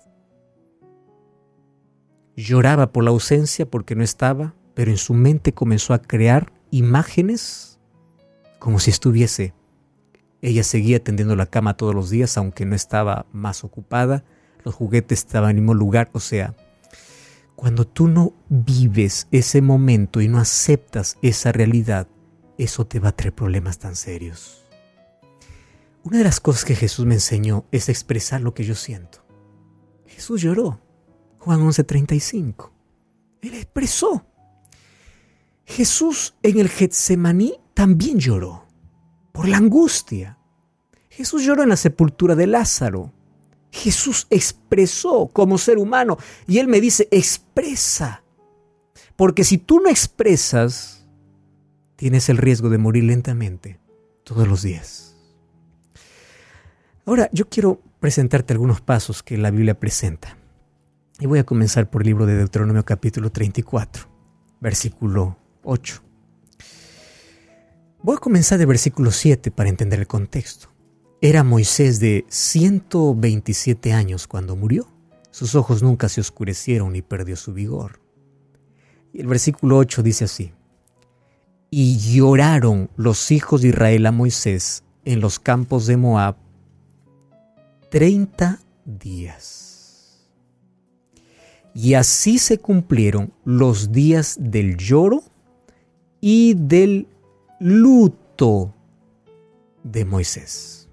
Lloraba por la ausencia porque no estaba, pero en su mente comenzó a crear imágenes como si estuviese. Ella seguía tendiendo la cama todos los días, aunque no estaba más ocupada. Los juguetes estaban en el mismo lugar. O sea, cuando tú no vives ese momento y no aceptas esa realidad, eso te va a traer problemas tan serios. Una de las cosas que Jesús me enseñó es expresar lo que yo siento. Jesús lloró. Juan 11:35. Él expresó. Jesús en el Getsemaní también lloró por la angustia. Jesús lloró en la sepultura de Lázaro. Jesús expresó como ser humano, y Él me dice, expresa. Porque si tú no expresas, tienes el riesgo de morir lentamente todos los días. Ahora, yo quiero presentarte algunos pasos que la Biblia presenta. Y voy a comenzar por el libro de Deuteronomio capítulo 34, versículo 8. Voy a comenzar del versículo 7 para entender el contexto. Era Moisés de 127 años cuando murió. Sus ojos nunca se oscurecieron ni perdió su vigor. Y el versículo 8 dice así: y lloraron los hijos de Israel a Moisés en los campos de Moab 30 días. Y así se cumplieron los días del lloro y del luto de Moisés.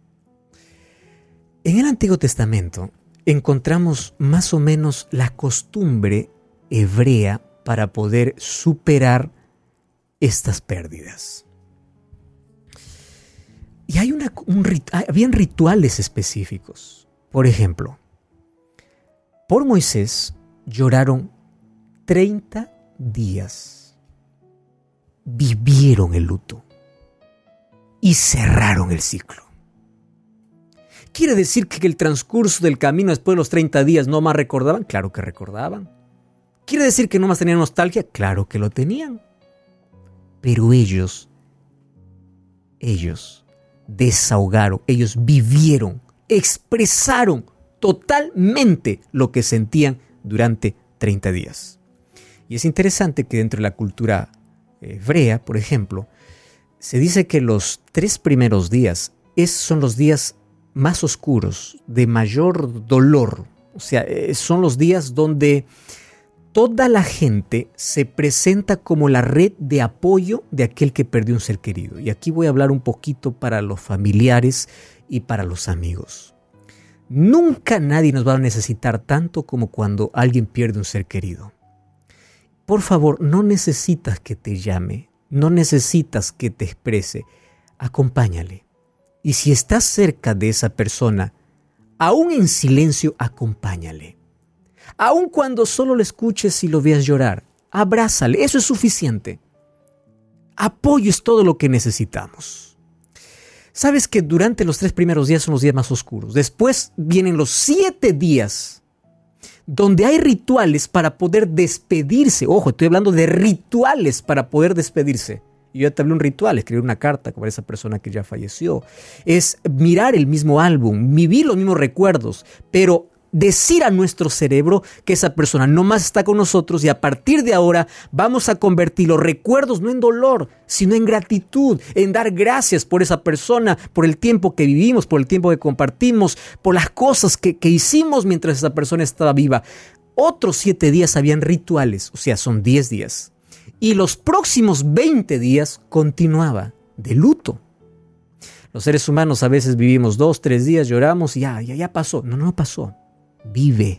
En el Antiguo Testamento encontramos más o menos la costumbre hebrea para poder superar estas pérdidas. Y habían rituales específicos. Por ejemplo, por Moisés lloraron 30 días. Vivieron el luto y cerraron el ciclo. ¿Quiere decir que el transcurso del camino después de los 30 días no más recordaban? Claro que recordaban. quiere decir que no más tenían nostalgia. Claro que lo tenían. Pero ellos desahogaron, ellos vivieron, expresaron totalmente lo que sentían durante 30 días. Y es interesante que dentro de la cultura hebrea, por ejemplo, se dice que los 3 primeros días son los días más oscuros, de mayor dolor. O sea, son los días donde toda la gente se presenta como la red de apoyo de aquel que perdió un ser querido. Y aquí voy a hablar un poquito para los familiares y para los amigos. Nunca nadie nos va a necesitar tanto como cuando alguien pierde un ser querido. Por favor, no necesitas que te llame, no necesitas que te exprese. Acompáñale. Y si estás cerca de esa persona, aún en silencio, acompáñale. Aun cuando solo lo escuches y lo veas llorar, abrázale, eso es suficiente. Apoyo es todo lo que necesitamos. Sabes que durante los 3 primeros días son los días más oscuros. Después vienen los 7 días donde hay rituales para poder despedirse. Ojo, estoy hablando de rituales para poder despedirse. Y yo ya te hablé de un ritual, escribir una carta para esa persona que ya falleció. Es mirar el mismo álbum, vivir los mismos recuerdos, pero decir a nuestro cerebro que esa persona no más está con nosotros y a partir de ahora vamos a convertir los recuerdos no en dolor, sino en gratitud, en dar gracias por esa persona, por el tiempo que vivimos, por el tiempo que compartimos, por las cosas que hicimos mientras esa persona estaba viva. Otros 7 días habían rituales, o sea, son 10 días. Y los próximos 20 días continuaba de luto. Los seres humanos a veces vivimos 2, 3 días, lloramos y ya pasó. No pasó. Vive.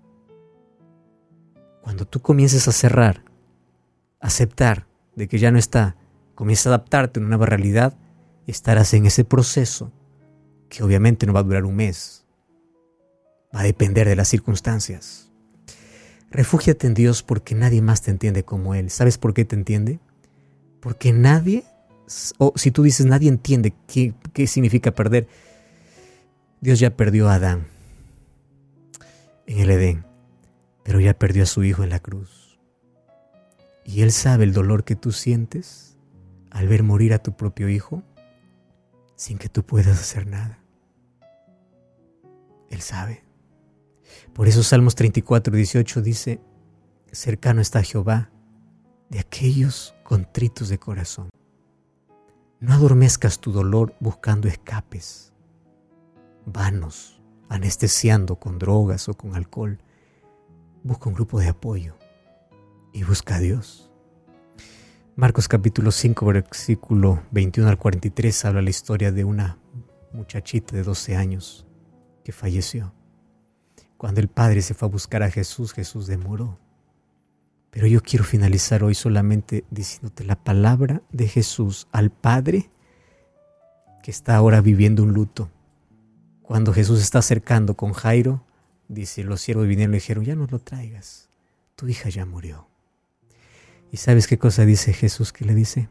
Cuando tú comiences a cerrar, aceptar de que ya no está, comienzas a adaptarte a una nueva realidad, estarás en ese proceso que obviamente no va a durar un mes. Va a depender de las circunstancias. Refúgiate en Dios porque nadie más te entiende como Él. ¿Sabes por qué te entiende? Porque nadie, o si tú dices nadie entiende qué significa perder, Dios ya perdió a Adán en el Edén, pero ya perdió a su hijo en la cruz. Y Él sabe el dolor que tú sientes al ver morir a tu propio hijo sin que tú puedas hacer nada. Él sabe. Por eso Salmos 34:18 dice: cercano está Jehová de aquellos contritos de corazón. No adormezcas tu dolor buscando escapes vanos, anestesiando con drogas o con alcohol. Busca un grupo de apoyo y busca a Dios. Marcos capítulo 5, versículo 21 al 43 habla la historia de una muchachita de 12 años que falleció. Cuando el padre se fue a buscar a Jesús, Jesús demoró. Pero yo quiero finalizar hoy solamente diciéndote la palabra de Jesús al padre que está ahora viviendo un luto. Cuando Jesús está acercando con Jairo, dice, los siervos vinieron y le dijeron: ya no lo traigas, tu hija ya murió. ¿Y sabes qué cosa dice Jesús que le dice?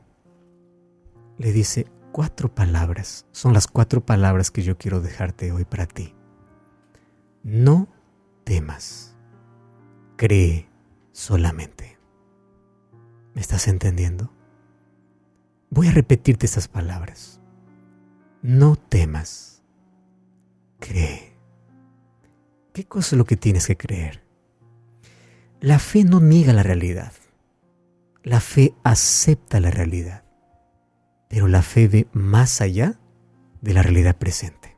Le dice 4 palabras. Son las 4 palabras que yo quiero dejarte hoy para ti. No temas, cree solamente. ¿Me estás entendiendo? Voy a repetirte estas palabras. No temas, cree. ¿Qué cosa es lo que tienes que creer? La fe no niega la realidad. La fe acepta la realidad. Pero la fe ve más allá de la realidad presente.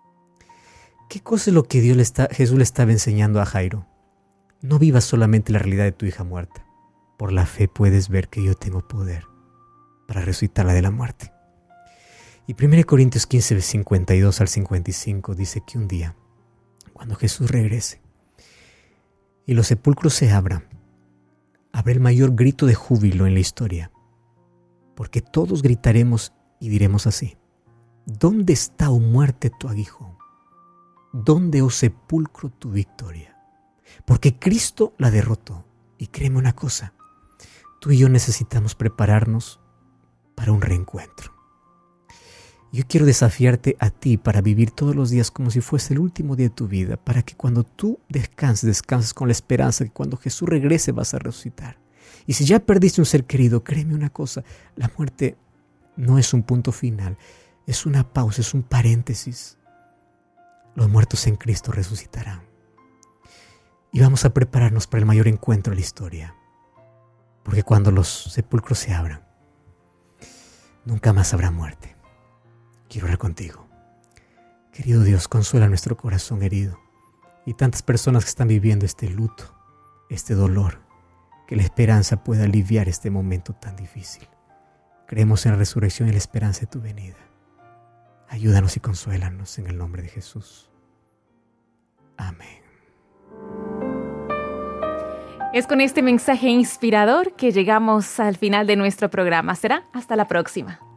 ¿Qué cosa es lo que Jesús le estaba enseñando a Jairo? No vivas solamente la realidad de tu hija muerta. Por la fe puedes ver que yo tengo poder para resucitarla de la muerte. Y 1 Corintios 15, 52 al 55 dice que un día, cuando Jesús regrese y los sepulcros se abran, habrá el mayor grito de júbilo en la historia, porque todos gritaremos y diremos así: ¿dónde está, oh muerte, tu aguijón? ¿Dónde, oh sepulcro, tu victoria? Porque Cristo la derrotó. Y créeme una cosa, tú y yo necesitamos prepararnos para un reencuentro. Yo quiero desafiarte a ti para vivir todos los días como si fuese el último día de tu vida, para que cuando tú descanses con la esperanza que cuando Jesús regrese vas a resucitar. Y si ya perdiste un ser querido, créeme una cosa, la muerte no es un punto final, es una pausa, es un paréntesis. Los muertos en Cristo resucitarán. Y vamos a prepararnos para el mayor encuentro de la historia. Porque cuando los sepulcros se abran, nunca más habrá muerte. Quiero orar contigo. Querido Dios, consuela nuestro corazón herido y tantas personas que están viviendo este luto, este dolor, que la esperanza pueda aliviar este momento tan difícil. Creemos en la resurrección y la esperanza de tu venida. Ayúdanos y consuélanos en el nombre de Jesús. Amén. Es con este mensaje inspirador que llegamos al final de nuestro programa. Será hasta la próxima.